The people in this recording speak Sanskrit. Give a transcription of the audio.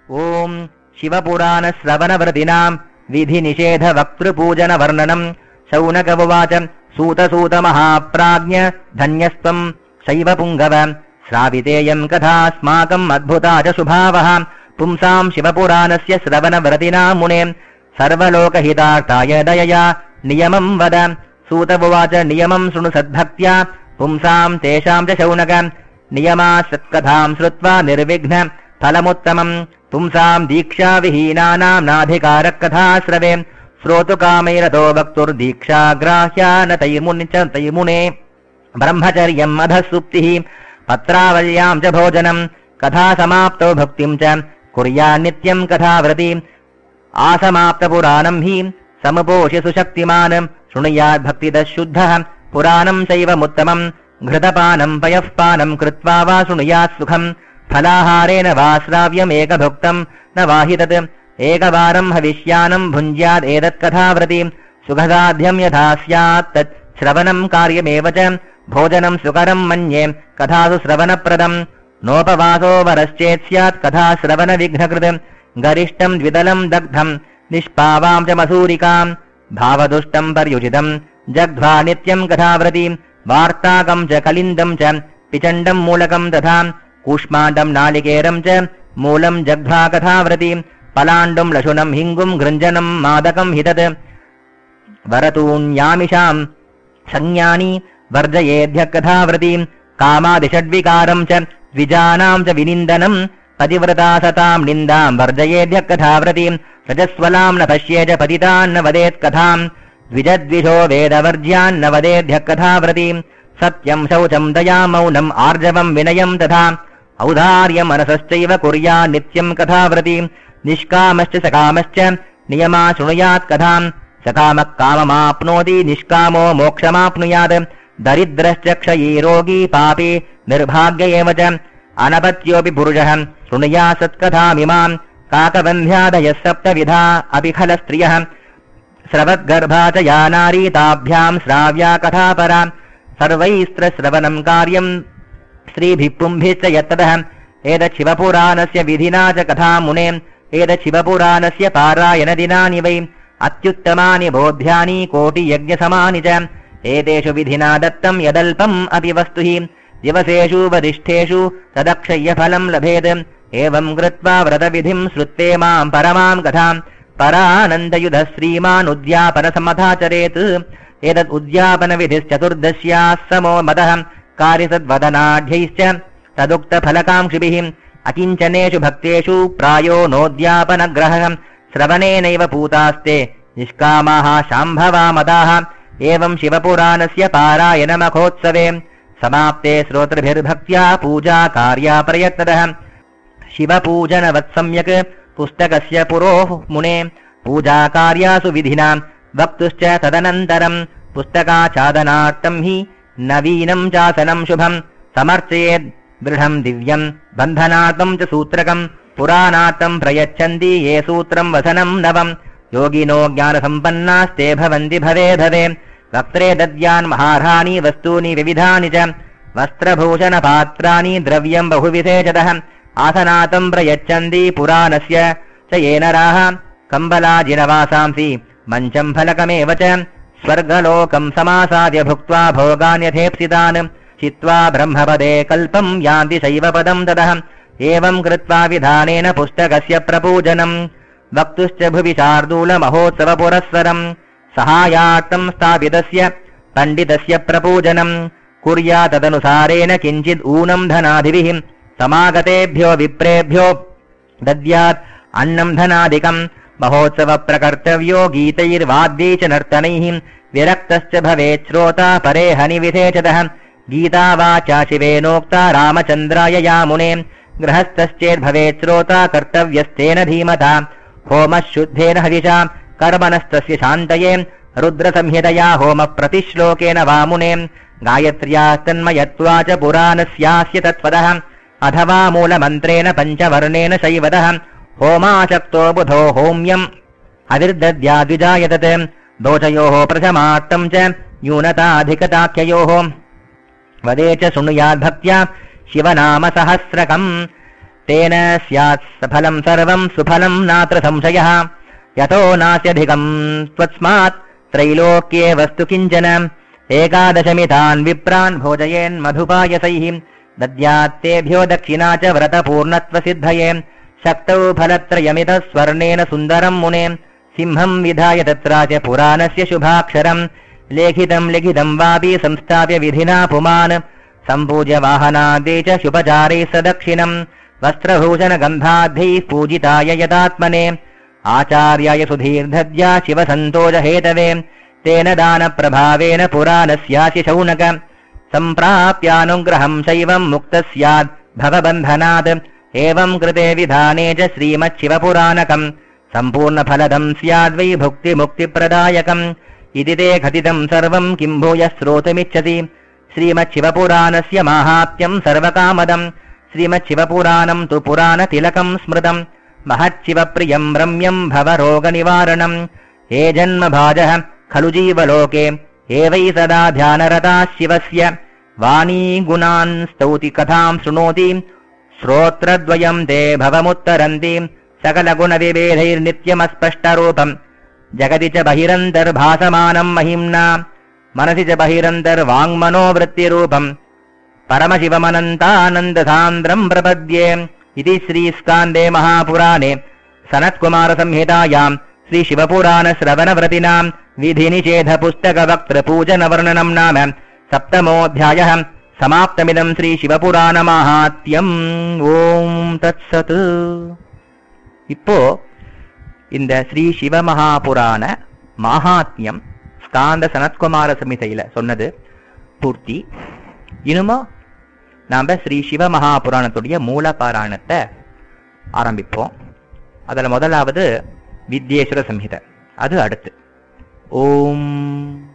ॐ शिवपुराणश्रवणव्रतीनां विधिनिषेधवक्तृपूजनवर्णनम्। शौनक उवाच सूतसूतमहाप्राज्ञ धन्यस्त्वं शैवपुङ्गव श्रावितेयं कथास्माकम् अद्भुता च शुभावः। पुंसां शिवपुराणस्य श्रवणव्रतीनां मुने सर्वलोकहितार्थाय दयया नियमं वद। सूत उवाच नियमं शृणु सद्भक्त्या पुंसां तेषां च शौनक नियमा सत्कथां श्रुत्वा निर्विघ्न फलमुत्तमम्। पुंसां दीक्षाविहीनानां नाधिकारकथाश्रवे श्रोतुकामैरतो वक्तुर्दीक्षाग्राह्या न तैर्मुने। ब्रह्मचर्यम् अधः सुप्तिः पत्रावल्यां च भोजनम् कथासमाप्तौ भक्तिं च कुर्यान्नित्यं कथाव्रती। आसमाप्तपुराणं हि समुपोष्य सुशक्तिमान् शृणुयाद्भक्तितः शुद्धः पुराणं चैवमुत्तमम्। घृतपानं पयःपानं कृत्वा वा शृणुयात् सुखम्। फलाहारेण वा श्राव्यमेकभुक्तं न वाहि तत् एकवारं हविष्यानं भुञ्ज्यात् एतत्कथाव्रती। सुखसाध्यं यथा स्यात् तत् श्रवणं कार्यमेव च भोजनं सुकरं मन्ये कथासु श्रवणप्रदम्। नोपवासो वरश्चेत् स्यात् कथा श्रवणविघ्नकृत्। गरिष्ठं द्विदलं दग्धं निष्पावां च मसूरिकां भावदुष्टं पर्युचितं जग्ध्वा नित्यं कथाव्रती। वार्ताकं च कलिन्दं च पिचण्डं मूलकं तथा कूष्माण्डं नालिकेरं च मूलं जग्ध्वा कथाव्रती। पलाण्डुं लशुनं हिङ्गुं गृञ्जनं मादकं हि तत्। वरतून्यामिषां संज्ञानि वर्जयेद्य कथाव्रतीं। कामादिषड्विकारं च द्विजानां च विनिन्दनं पतिव्रता सतां निन्दां वर्जयेद्य कथाव्रतीं। रजस्वलां न पश्येत पतितान्न वदेत् कथां द्विजद्विषो वेदवर्ज्यान्न वदेद्य कथाव्रतीं। सत्यं शौचं दया मौनम् आर्जवं विनयं तथा औदार्यमनसश्चैव कुर्यात् नित्यं कथाव्रतीं। निष्कामश्च सकामश्च नियमा शृणुयात् कथां। सकामः काममाप्नोति निष्कामो मोक्षमाप्नुयात्। दरिद्रश्च क्षयी रोगी पापी निर्भाग्य एव च अनपत्योऽपि पुरुषः शृणुयात् सत्कथामिमां। काकबन्ध्यादयः सप्तविधा अपि खलस्त्रियः स्रवद्गर्भा च या नारी ताभ्यां श्राव्या कथापरा। सर्वैस्त्रश्रवणं कार्यं स्त्रीभिः पुंभिश्च यत्तदः। एतच्छिवपुराणस्य विधिना च कथा मुने एतच्छिवपुराणस्य पारायणदिनानि वै अत्युत्तमानि बोध्यानि कोटियज्ञसमानि च। एतेषु विधिना दत्तं यदल्पम् अपि वस्तु हि दिवसेषु वरिष्ठेषु तदक्षय्य फलं लभेत्। एवं कृत्वा व्रतविधिं श्रुत्ते मां परमां कथां परानन्दयुधः श्रीमान् उद्यापनसमथाचरेत्। एतद् उद्यापनविधिश्चतुर्दश्याः समो मतः कार्यसद्वदनाढ्यैश्च तदुक्तफलकाङ्क्षिभिः। अकिञ्चनेषु भक्तेषु प्रायो नोद्यापनग्रहः श्रवणेनैव पूतास्ते निष्कामाः शाम्भवा मताः। एवं शिवपुराणस्य पारायणमखोत्सवे समाप्ते श्रोतृभिर्भक्त्या पूजा कार्या प्रयत्नतः। शिवपूजनवत्सम्यक् पुस्तकस्य पुरोः मुने पूजाकार्यासु विधिना वक्तुश्च तदनन्तरं पुस्तकाच्छादनार्थं हि नवीनं चासनं शुभं समर्चयेद्। दृढं दिव्यं बन्धनार्थं च सूत्रकं पुराणार्थं प्रयच्छन्ति ये सूत्रं वसनं नवं। योगिनो ज्ञानसम्पन्नास्ते भवन्ति भवे भवे। वक्त्रे दद्यान् महार्हाणि वस्तूनि विविधानि च वस्त्रभूषणपात्राणि द्रव्यं बहुविधेचतः। आसनातं प्रयच्छन्ति पुराणस्य च ये नराः कम्बलाजिनवासांसि मञ्चं फलकमेव च। स्वर्गलोकं समासाद्य भुक्त्वा भोगान्यथेप्सितान् चित्वा ब्रह्मपदे कल्पं यान्ति शैवपदं ततः। एवं कृत्वा विधानेन पुस्तकस्य प्रपूजनं वक्तुश्च भुवि शार्दूलमहोत्सवपुरस्सरं। सहायार्थं स्थापितस्य पण्डितस्य प्रपूजनं कुर्यात् तदनुसारेण किञ्चित् ऊनं धनादिभिः। समागतेभ्यो विप्रेभ्यो दद्यात् अन्नं धनादिकं। महोत्सवप्रकर्तव्यो गीतैर्वाद्यै च नर्तनैः। विरक्तश्च भवेत् श्रोता परे हनिविधेचतः। गीता वाचा शिवेनोक्ता रामचन्द्राय या मुने। गृहस्थश्चेद् भवेत् श्रोता कर्तव्यस्तेन धीमता। होमः शुद्धेन हविषा कर्मणस्तस्य शान्तये। रुद्रसंहितया होमप्रतिश्लोकेन वा मुने। गायत्र्यास्तन्मयत्वा च पुराणस्यास्य तत्त्वतः। अथवा मूलमन्त्रेण पञ्चवर्णेन शैवतः। होमाशक्तो बुधो होम्यम् अविर्दद्याद्विजायतत्। दोषयोः प्रथमार्थं च न्यूनताधिकताख्ययोः। वदे च शृणुयाद्भक्त्या शिवनाम सहस्रकम्। तेन स्यात् सफलं सर्वं सुफलं नात्र संशयः यतो नास्यधिकं त्वस्मात् त्रैलोक्ये वस्तु किञ्चन एकादशमितान् विप्रान् भोजयेन्मधुपायसैः दद्यात्तेभ्यो दक्षिणा च व्रतपूर्णत्वसिद्धये शक्तौ फलत्रयमितः स्वर्णेन सुन्दरं मुने सिंहं विधाय तत्रास्य पुराणस्य शुभाक्षरं लेखितं लिखितं वापि संस्थाप्य विधिना पुमान् सम्पूज्य वाहनादे च शुपचारैः सदक्षिणं वस्त्रभूषणगन्धाद्यैः पूजिताय यदात्मने आचार्याय सुधीर्धद्या शिवसन्तोषहेतवे तेन दानप्रभावेन पुराणस्यास्य शौनक सम्प्राप्यानुग्रहं शैवं मुक्तः स्यात् भवबन्धनात् एवं कृते विधाने च श्रीमच्छिवपुराणकम् सम्पूर्णफलदं स्याद्वै भुक्तिमुक्तिप्रदायकम् इति ते कथितं सर्वं किं भूयः श्रोतुमिच्छसि श्रीमच्छिवपुराणस्य माहात्म्यं सर्वकामदम् श्रीमच्छिवपुराणं तु पुराणतिलकं स्मृतम् महच्छिवप्रियं रम्यं भवरोगनिवारणम् हे जन्मभाजः खलु जीवलोके एवै सदा ध्यानरताः शिवस्य वाणी गुणान् स्तौति कथां शृणोति श्रोत्रद्वयं ते भवमुत्तरन्ति सकलगुणविभेदैर्नित्यमस्पष्टरूपम् जगति च बहिरन्तर्भासमानं महिम्ना मनसि च बहिरन्तर्वाङ्मनोवृत्तिरूपम् परमशिवमनन्तानन्दसान्द्रं प्रपद्ये इति श्रीस्कान्दे महापुराणे सनत्कुमारसंहितायां श्रीशिवपुराणश्रवणव्रतिनां विधिनिषेधपुस्तकवक्त्रपूजनवर्णनं नाम सप्तमोऽध्यायः समाप्तमिदं श्रीशिवपुराणमाहात्म्यम् ஓம் தத்சத். இப்போ இந்த ஸ்ரீ சிவமகாபுராண மகாத்மியம் ஸ்காந்த சனத்குமார சமிதையில சொன்னது பூர்த்தி. இனிமே நாம ஸ்ரீ சிவமகாபுராணத்துடைய மூல பாராயணத்தை ஆரம்பிப்போம். அதுல முதலாவது வித்யேஸ்வர சம்ஹிதை, அது அடுத்து. ஓம்